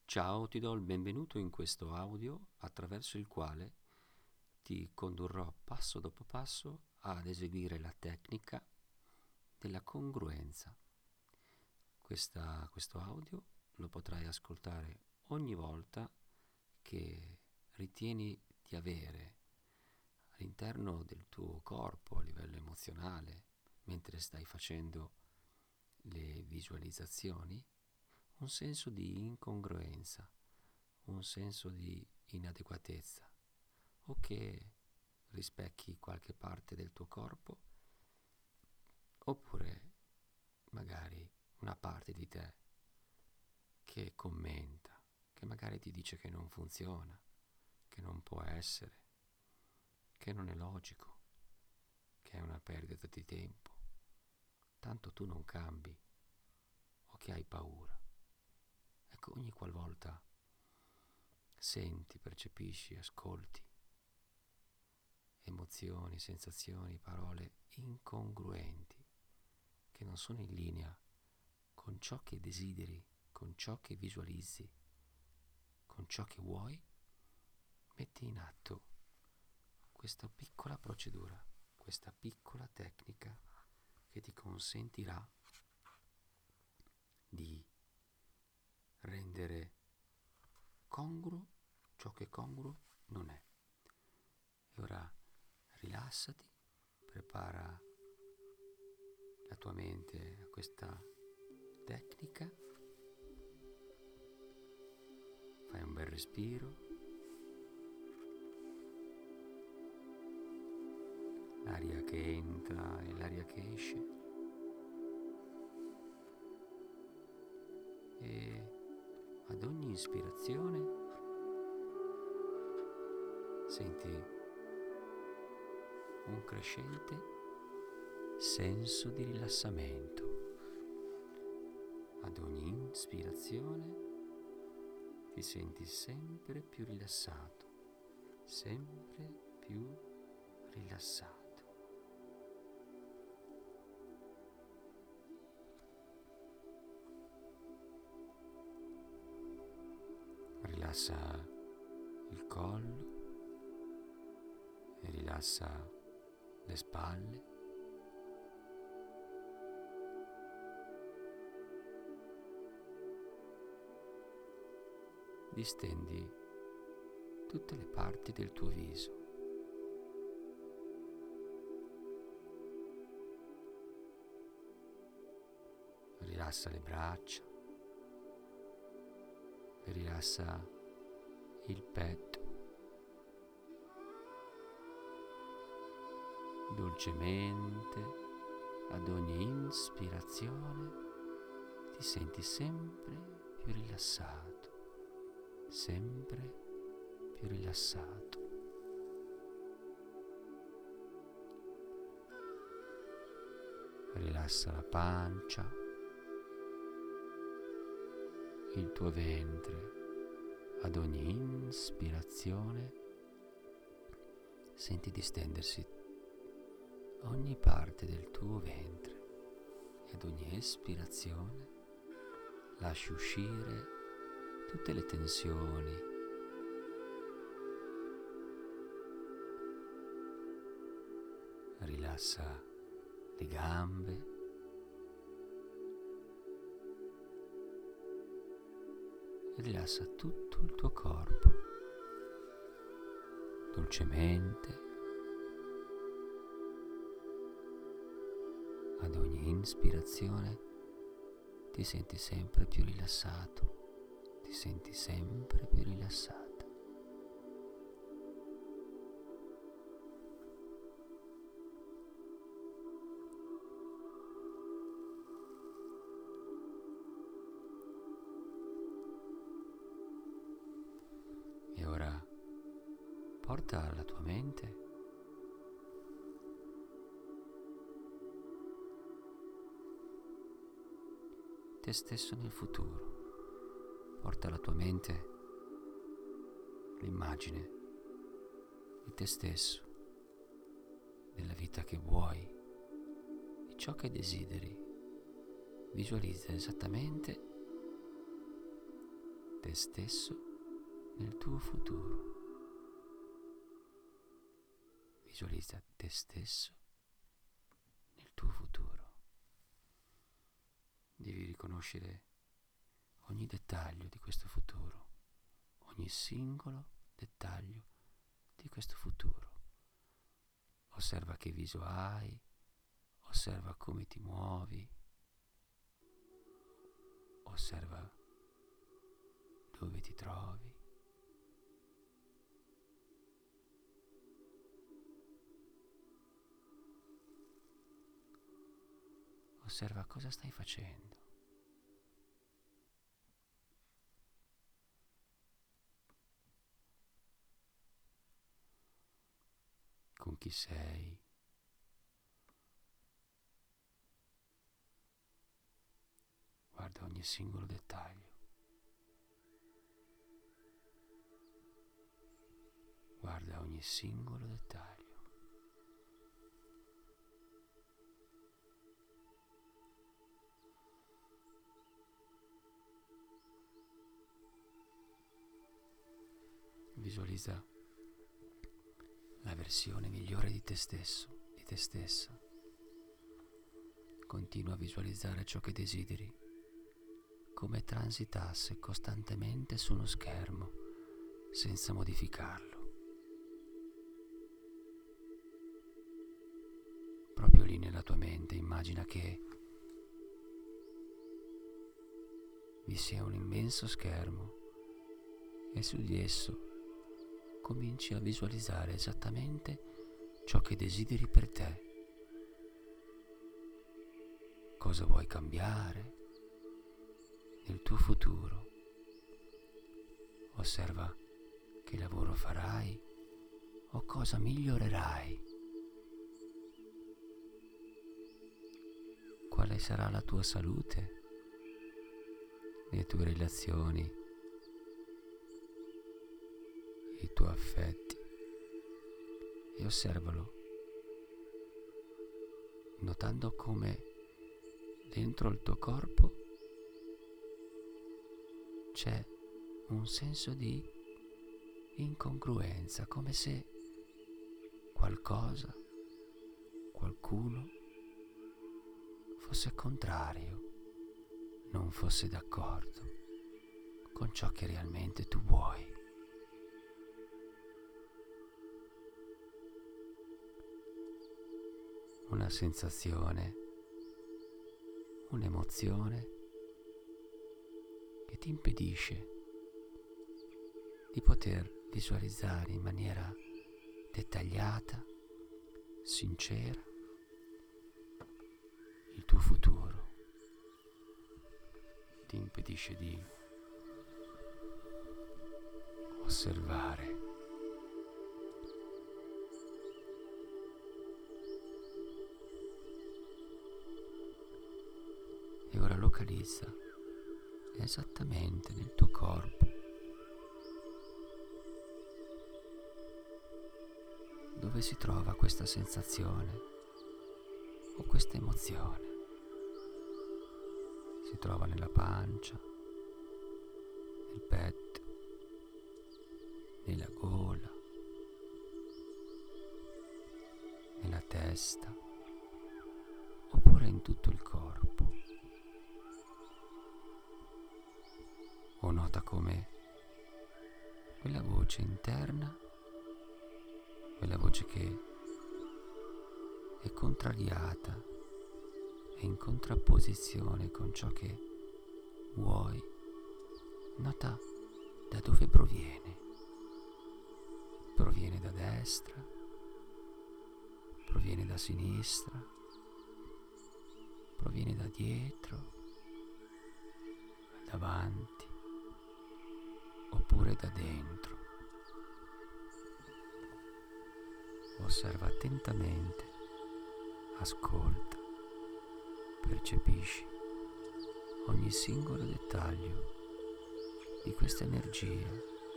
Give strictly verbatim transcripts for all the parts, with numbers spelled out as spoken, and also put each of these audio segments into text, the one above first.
Ciao, ti do il benvenuto in questo audio attraverso il quale ti condurrò passo dopo passo ad eseguire la tecnica della congruenza. Questa, questo audio lo potrai ascoltare ogni volta che ritieni di avere all'interno del tuo corpo a livello emozionale, mentre stai facendo le visualizzazioni, un senso di incongruenza, un senso di inadeguatezza, o che rispecchi qualche parte del tuo corpo, oppure magari una parte di te che commenta, che magari ti dice che non funziona, che non può essere, che non è logico, che è una perdita di tempo, tanto tu non cambi, o che hai paura. Ecco, ogni qualvolta senti, percepisci, ascolti emozioni, sensazioni, parole incongruenti che non sono in linea con ciò che desideri, con ciò che visualizzi, con ciò che vuoi, metti in atto questa piccola procedura, questa piccola tecnica che ti consentirà di rendere congruo ciò che congruo non è. E ora rilassati, prepara la tua mente a questa tecnica, fai un bel respiro, l'aria che entra e l'aria che esce, e ad ogni ispirazione senti un crescente senso di rilassamento. Ad ogni ispirazione ti senti sempre più rilassato, sempre più rilassato. Rilassa il collo e rilassa le spalle. Distendi tutte le parti del tuo viso. Rilassa le braccia, rilassa il petto. Dolcemente, ad ogni ispirazione, ti senti sempre più rilassato, sempre più rilassato. Rilassa la pancia, il tuo ventre. Ad ogni ispirazione senti distendersi ogni parte del tuo ventre e ad ogni espirazione lasci uscire tutte le tensioni. Rilassa le gambe, e rilassa tutto il tuo corpo dolcemente. Ad ogni ispirazione ti senti sempre più rilassato, ti senti sempre più rilassata. E ora porta alla tua mente te stesso nel futuro. Porta alla tua mente l'immagine di te stesso, della vita che vuoi, di ciò che desideri. Visualizza esattamente te stesso nel tuo futuro. Visualizza te stesso nel tuo futuro. Devi riconoscere ogni dettaglio di questo futuro, ogni singolo dettaglio di questo futuro. Osserva che viso hai, osserva come ti muovi, osserva dove ti trovi. Osserva cosa stai facendo. Con chi sei. Guarda ogni singolo dettaglio. Guarda ogni singolo dettaglio. Visualizza la versione migliore di te stesso, di te stessa. Continua a visualizzare ciò che desideri, come transitasse costantemente su uno schermo, senza modificarlo. Proprio lì nella tua mente immagina che vi sia un immenso schermo e su di esso cominci a visualizzare esattamente ciò che desideri per te. Cosa vuoi cambiare nel tuo futuro? Osserva che lavoro farai o cosa migliorerai. Quale sarà la tua salute, le tue relazioni, i tuoi affetti, e osservalo, notando come dentro il tuo corpo c'è un senso di incongruenza, come se qualcosa, qualcuno fosse contrario, non fosse d'accordo con ciò che realmente tu vuoi. Una sensazione, un'emozione che ti impedisce di poter visualizzare in maniera dettagliata, sincera, il tuo futuro. Ti impedisce di osservare e ora localizza esattamente nel tuo corpo dove si trova questa sensazione o questa emozione. Si trova nella pancia, nel petto, nella gola, nella testa oppure in tutto il corpo. O nota come quella voce interna, quella voce che è contrariata, è in contrapposizione con ciò che vuoi, nota da dove proviene. Proviene da destra, proviene da sinistra, proviene da dietro, davanti, oppure da dentro. Osserva attentamente, ascolta, percepisci ogni singolo dettaglio di questa energia.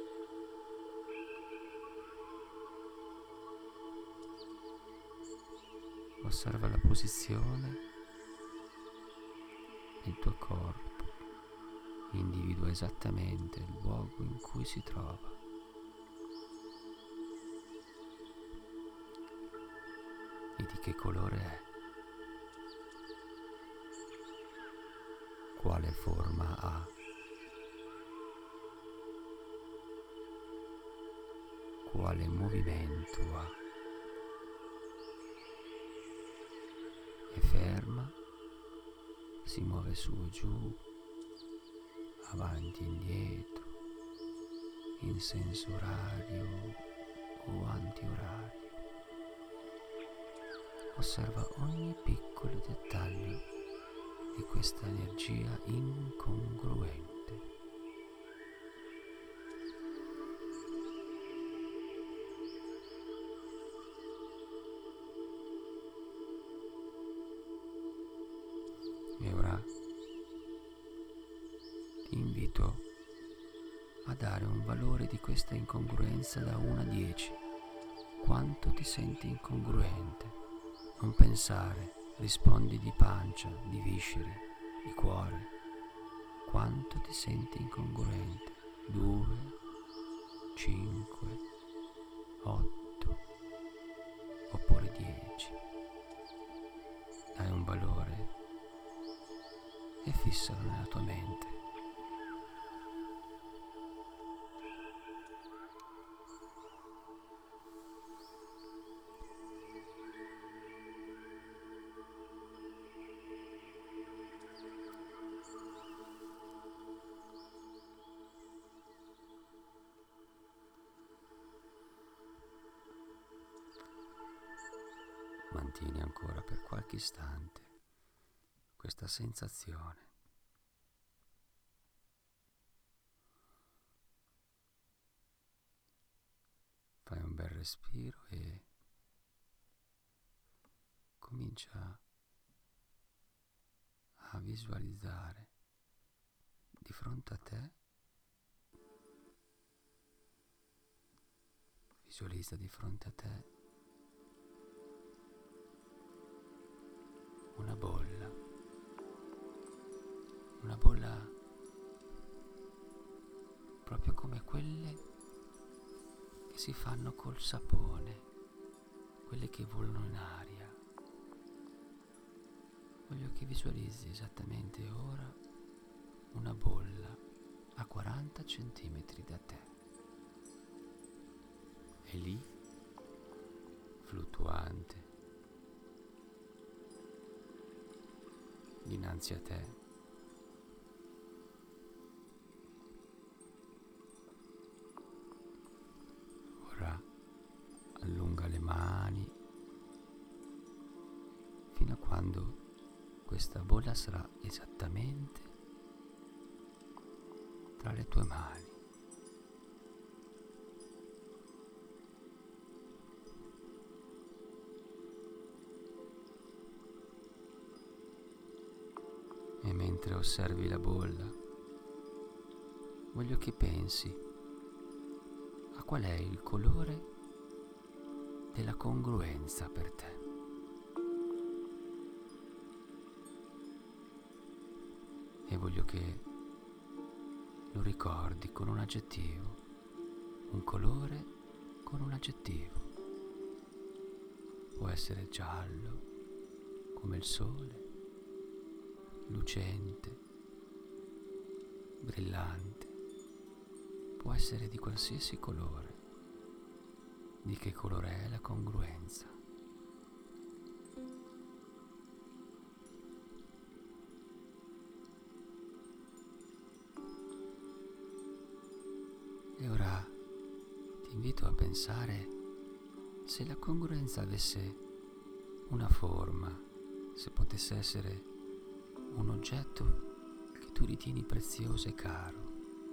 Osserva la posizione del tuo corpo, individua esattamente il luogo in cui si trova. E di che colore è? Quale forma ha? Quale movimento ha? È ferma? Si muove su o giù, avanti e indietro, in senso orario o antiorario. Osserva ogni piccolo dettaglio di questa energia incongruente. E ora ti invito a dare un valore di questa incongruenza da uno a dieci. Quanto ti senti incongruente? Non pensare, rispondi di pancia, di visceri, di cuore. Quanto ti senti incongruente? due, cinque, otto oppure dieci. Dai un valore e fissalo nella tua mente. Mantieni ancora per qualche istante questa sensazione. Fai un bel respiro e comincia a visualizzare di fronte a te. Visualizza di fronte a te una bolla, una bolla proprio come quelle che si fanno col sapone, quelle che volano in aria. Voglio che visualizzi esattamente ora una bolla a quaranta centimetri da te. È lì, fluttuante, dinanzi a te. Ora allunga le mani fino a quando questa bolla sarà esattamente tra le tue mani. E mentre osservi la bolla, voglio che pensi a qual è il colore della congruenza per te. E voglio che lo ricordi con un aggettivo, un colore con un aggettivo. Può essere giallo, come il sole, lucente, brillante, può essere di qualsiasi colore. Di che colore è la congruenza? E ora ti invito a pensare se la congruenza avesse una forma, se potesse essere un oggetto che tu ritieni prezioso e caro,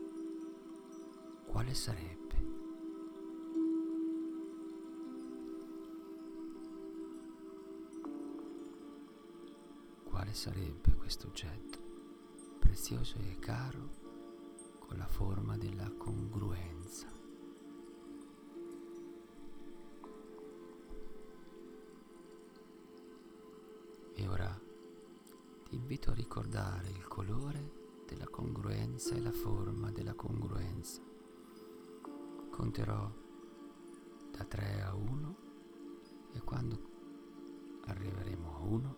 quale sarebbe? Quale sarebbe questo oggetto prezioso e caro con la forma della congruenza? E ora ti invito a ricordare il colore della congruenza e la forma della congruenza. Conterò da tre a uno e quando arriveremo a uno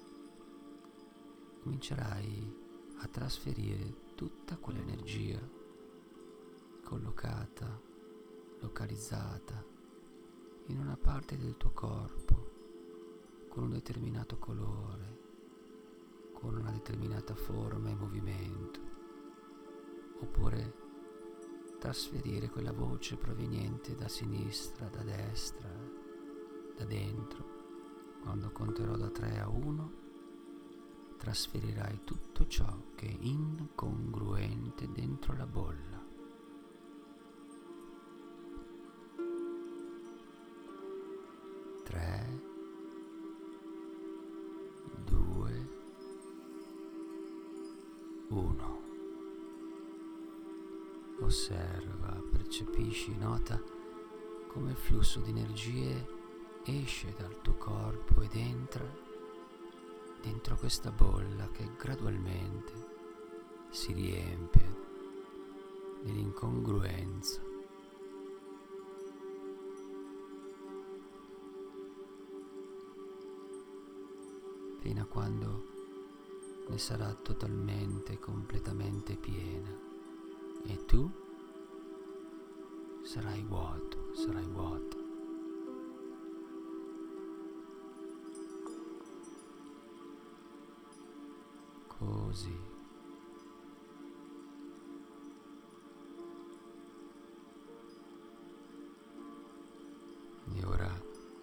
comincerai a trasferire tutta quell'energia collocata, localizzata in una parte del tuo corpo con un determinato colore, con una determinata forma e movimento, oppure trasferire quella voce proveniente da sinistra, da destra, da dentro. Quando conterò da tre a uno, trasferirai tutto ciò che è incongruente dentro la bolla. Tre, due, uno. Osserva, percepisci, nota come il flusso di energie esce dal tuo corpo ed entra dentro questa bolla che gradualmente si riempie nell'incongruenza. Fino a quando ne sarà totalmente, completamente piena. E tu sarai vuoto, sarai vuota. Così. E ora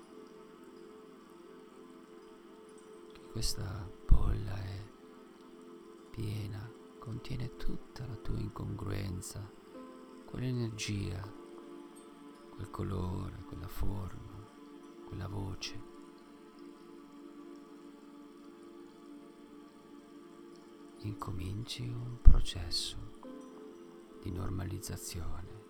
che questa bolla è piena, contiene tutta la tua incongruenza, quell'energia, quel colore, quella forma, quella voce. Incominci un processo di normalizzazione.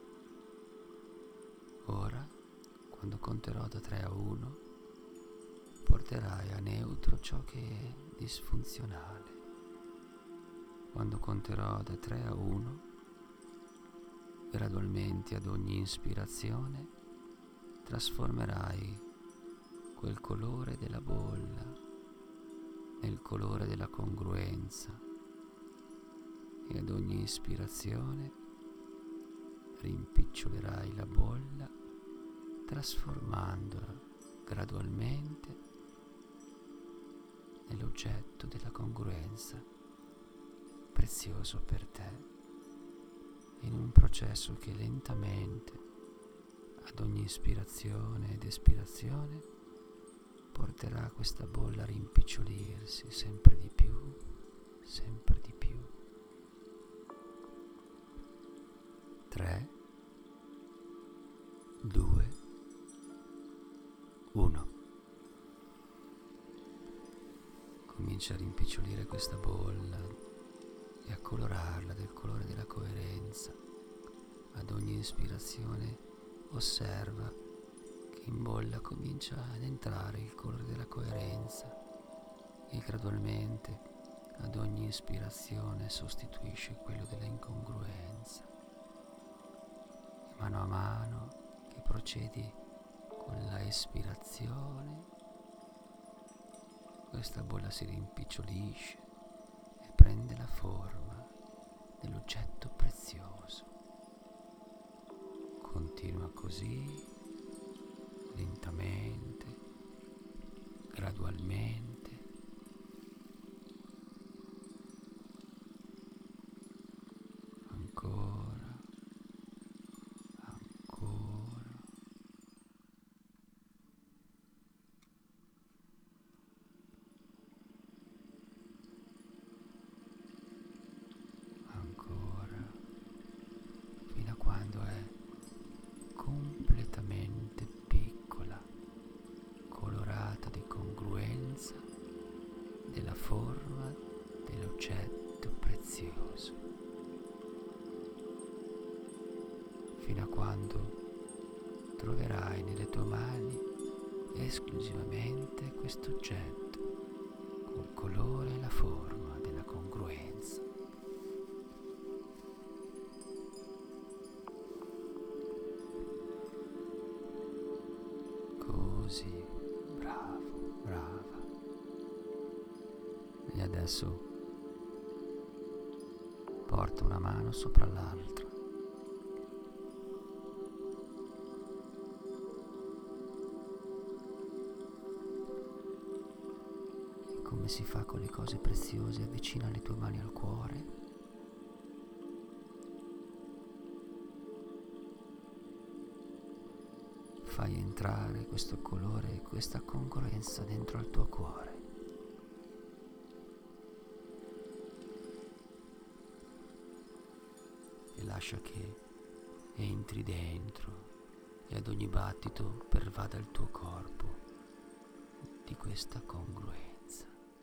Ora, quando conterò da tre a uno, porterai a neutro ciò che è disfunzionale. Quando conterò da tre a uno, gradualmente ad ogni ispirazione trasformerai quel colore della bolla nel colore della congruenza e ad ogni ispirazione rimpicciolerai la bolla trasformandola gradualmente nell'oggetto della congruenza prezioso per te, in un processo che lentamente, ad ogni ispirazione ed espirazione, porterà questa bolla a rimpicciolirsi sempre di più, sempre di più. Tre, due, uno. Comincia a rimpicciolire questa bolla e a colorarla del colore della coerenza. Ad ogni ispirazione osserva che in bolla comincia ad entrare il colore della coerenza e gradualmente ad ogni ispirazione sostituisce quello della incongruenza. E mano a mano che procedi con la espirazione, questa bolla si rimpicciolisce e prende la forma dell'oggetto prezioso. Continua così, lentamente, gradualmente. Ancora, ancora. Ancora, fino a quando è completamente piccola, colorata di congruenza della forma dell'oggetto prezioso, fino a quando troverai nelle tue mani esclusivamente questo oggetto col colore e la forma della congruenza. Adesso porta una mano sopra l'altra. E come si fa con le cose preziose, avvicina le tue mani al cuore. Fai entrare questo colore e questa congruenza dentro al tuo cuore. E lascia che entri dentro e ad ogni battito pervada il tuo corpo di questa congruenza.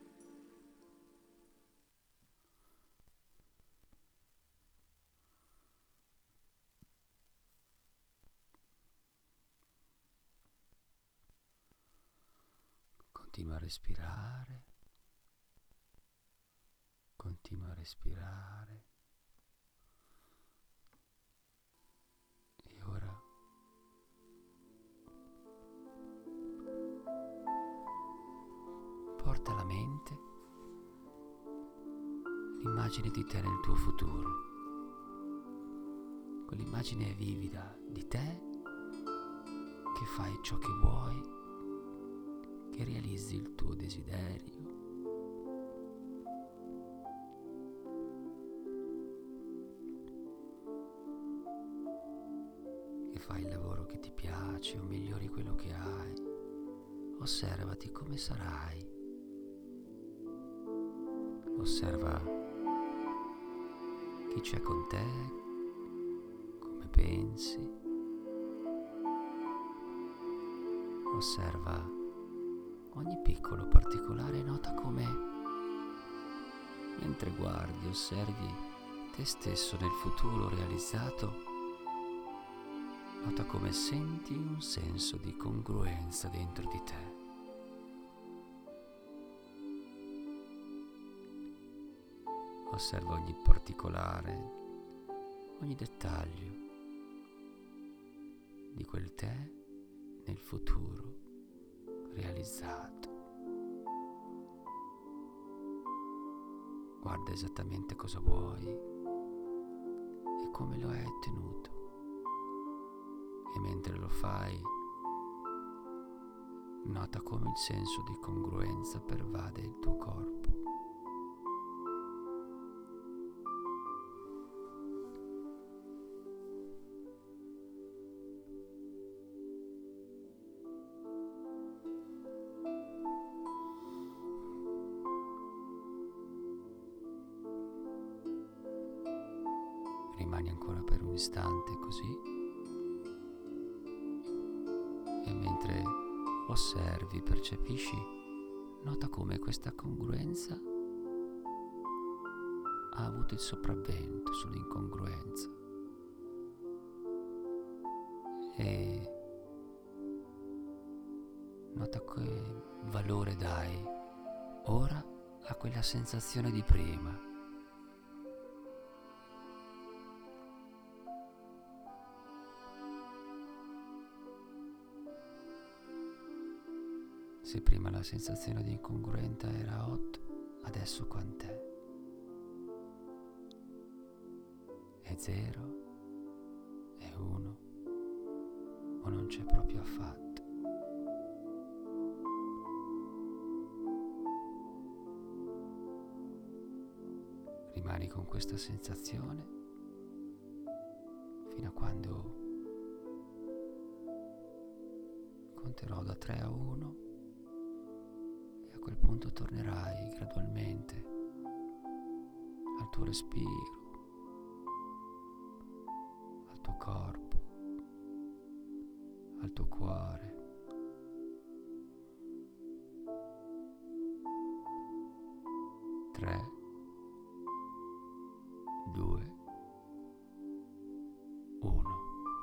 Continua a respirare, continua a respirare e ora porta alla mente l'immagine di te nel tuo futuro, quell'immagine vivida di te che fai ciò che vuoi, che realizzi il tuo desiderio, che fai il lavoro che ti piace o migliori quello che hai. Osservati come sarai. Osserva chi c'è con te, come pensi. Osserva ogni piccolo particolare, nota come, mentre guardi, osservi te stesso nel futuro realizzato, nota come senti un senso di congruenza dentro di te. Osserva ogni particolare, ogni dettaglio di quel te nel futuro realizzato. Guarda esattamente cosa vuoi e come lo hai ottenuto. E mentre lo fai, nota come il senso di congruenza pervade il tuo corpo. Rimani ancora per un istante così e mentre osservi, percepisci, nota come questa congruenza ha avuto il sopravvento sull'incongruenza e nota che valore dai ora a quella sensazione di prima. Se prima la sensazione di incongruenza era otto, adesso quant'è? È zero? È uno? O non c'è proprio affatto? Rimani con questa sensazione fino a quando conterò da tre a uno. A quel punto tornerai gradualmente al tuo respiro, al tuo corpo, al tuo cuore. Tre, due, uno.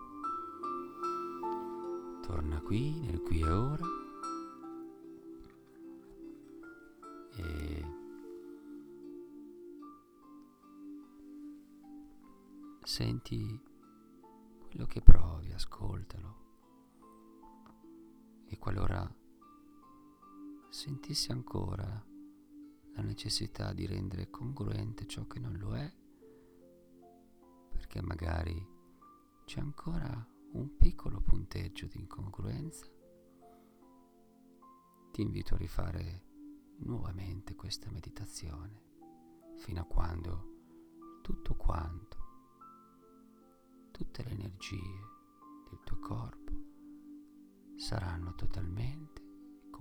Torna qui, nel qui e ora. E senti quello che provi, ascoltalo. E qualora sentissi ancora la necessità di rendere congruente ciò che non lo è, perché magari c'è ancora un piccolo punteggio di incongruenza, ti invito a rifare nuovamente questa meditazione fino a quando tutto quanto, tutte le energie del tuo corpo saranno totalmente,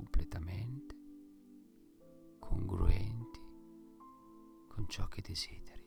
completamente congruenti con ciò che desideri.